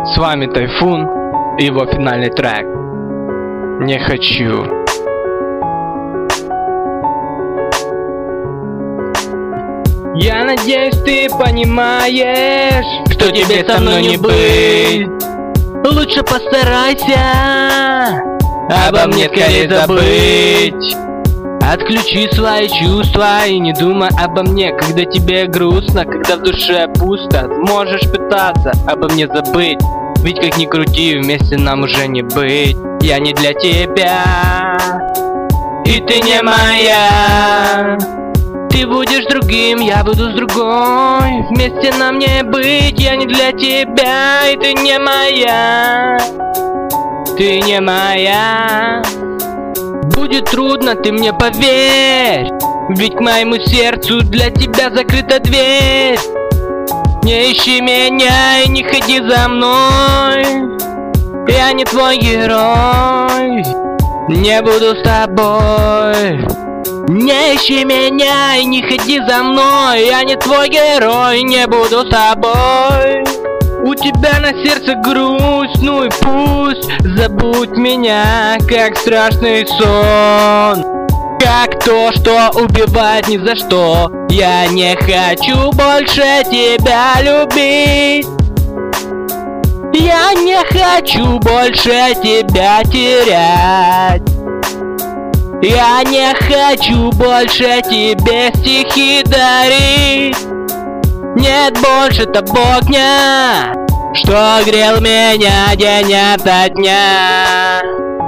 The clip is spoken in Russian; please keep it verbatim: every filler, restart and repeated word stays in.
С вами Тайфун и его финальный трек «Не хочу». Я надеюсь, ты понимаешь, что тебе со мной не быть. Лучше постарайся обо мне скорее забыть. Отключи свои чувства и не думай обо мне, когда тебе грустно, когда в душе пусто. Можешь пытаться обо мне забыть, ведь как ни крути, вместе нам уже не быть. Я не для тебя, и ты не моя. Ты будешь другим, я буду с другой. Вместе нам не быть, я не для тебя, и ты не моя. Ты не моя. Будет трудно, ты мне поверь, ведь к моему сердцу для тебя закрыта дверь. Не ищи меня и не ходи за мной, я не твой герой, не буду с тобой. Не ищи меня и не ходи за мной, я не твой герой, не буду с тобой. У тебя на сердце грусть, ну и пусть. Забудь меня, как страшный сон, как то, что убивает ни за что. Я не хочу больше тебя любить, я не хочу больше тебя терять. Я не хочу больше тебе стихи дарить. Нет больше того огня, что грел меня день ото дня.